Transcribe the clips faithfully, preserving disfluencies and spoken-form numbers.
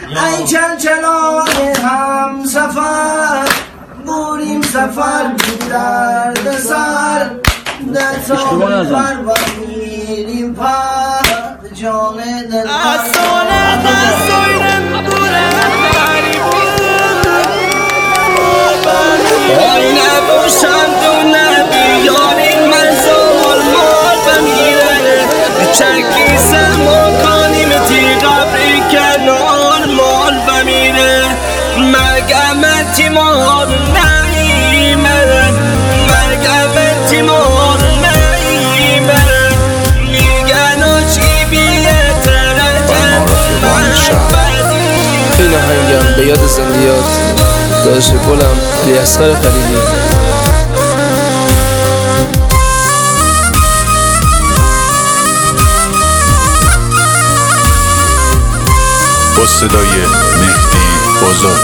ای چلچلای هم سفر بریم سفر بی درد سر در تابل بر و میریم پر جان دل از ساله در سویرم بورم آی نباشم تو نبیاریم من زال مال بمیره چکی سما کنیم تی قبری کنار مال بمیره مرگم تیمار نیمه مرگم تیمار نیمه میگن و چی بیه ترجم این آهنگم به یاد زندیات داشت گلم لیسخر خریدی با صدای مهدی بزرگ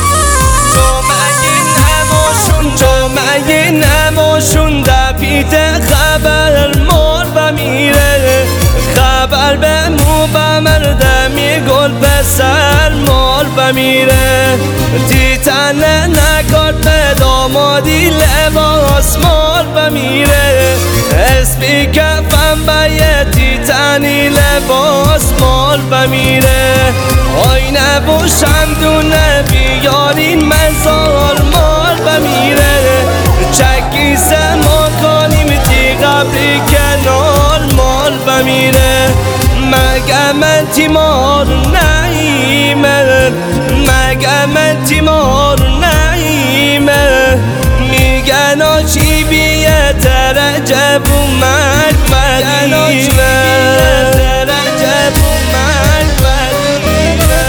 جامعه نماشون جامعه نماشون دپیت خبر مال بمیره خبر به مو بمردمی گل پسر مال بمیره تیتن نکارد به دامادی لباس مال بمیره اسمی کفم به یه تیتنی لباس مال بمیره آی نباشم دونه بیارین مزار مال بمیره چکی سما کنیم تی قبری کنار مال بمیره مگه من تیمار نیمه مگه من تیمار نیمه میگن آچی بیه ترجب و مرگ مدیمه ترجب و مرگ مدیمه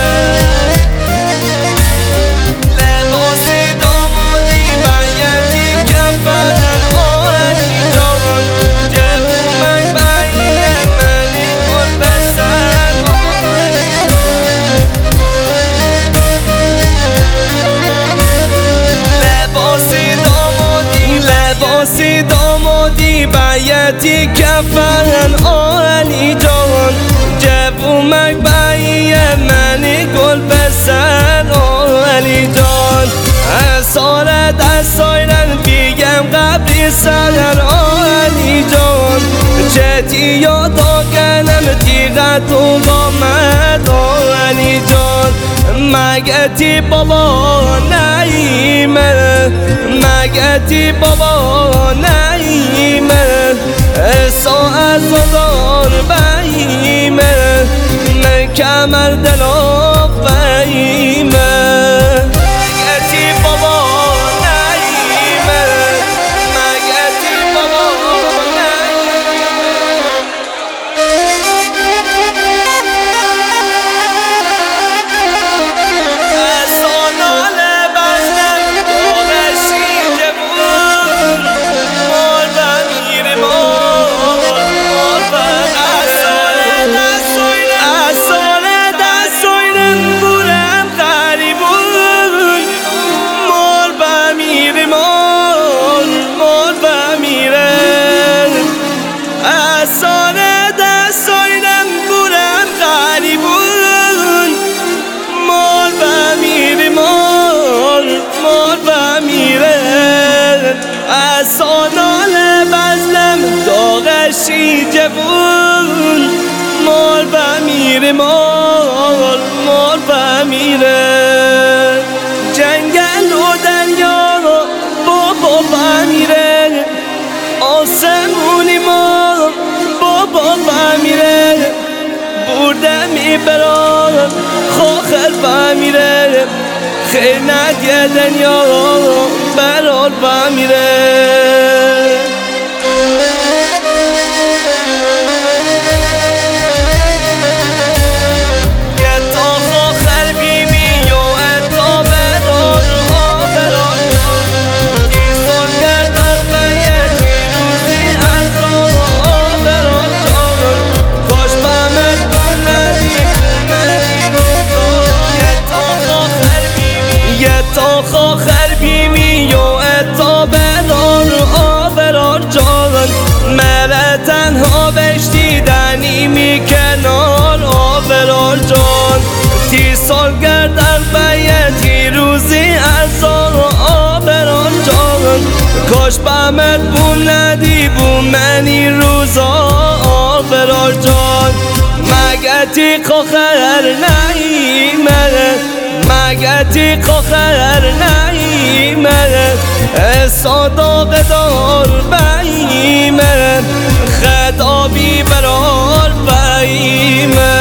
لباس دامادی بایدی کفن آرنی جان جب و مرگ بایه منی کن بسر لباس دامادی لباس دامادی بایدی کفن آرنی جان جب و مرگ بایه منی گل بسر آرنی جان اسارت از سایرن بیگم قبری سرن آرنی جان چتی یادا کنم تیغت و قامت آرنی جان مگه تی بابا نیمه مگه تی بابا نیمه ساعت زدار باییمه من کمر دلا باییمه مگه تی بابا نیمه مگه تی بابا سانال بزلم داغشی جوون مال بمیره مال مال بمیره جنگل و دریا بابا بمیره آسمونی مال بابا بمیره برده میبرم خواخر بمیره خیر ندیه دنیا برال بمیره تا خاخر بیمی و اتا برار آبرار تی سالگرد اربعه روزی ارزار آبران جان کاش بمت بون ندی بون منی روزا آبران جان مگه تی خواهر نیمه مگه تی خواهر نیمه صداق دار بیمه خدابی برار بیمه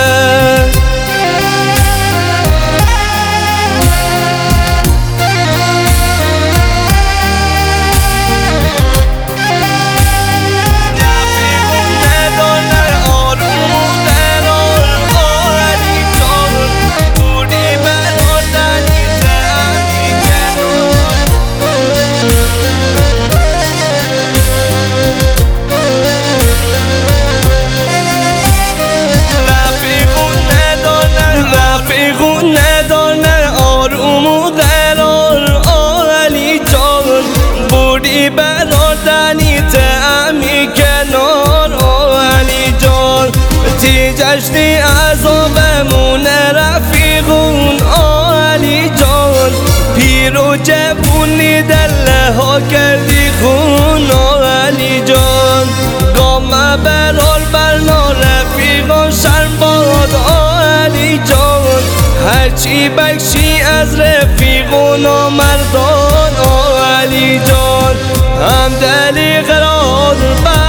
برادنی تعمی کنار آلی جان تی جشنی عذابمون رفیقون آلی جان پیرو جبونی دله ها کردی خون آلی جان گامه برال برنا رفیقان شرم باد آلی جان هرچی بکشی از رفیقون و مردان آلی جان هم دلی قرار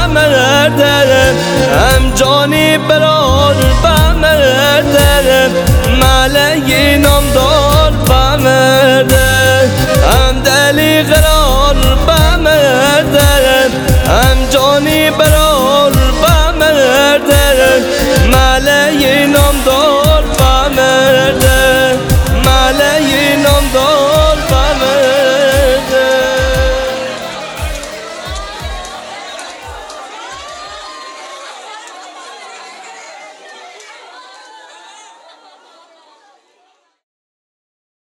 بمردرم هم جانی برار بمردرم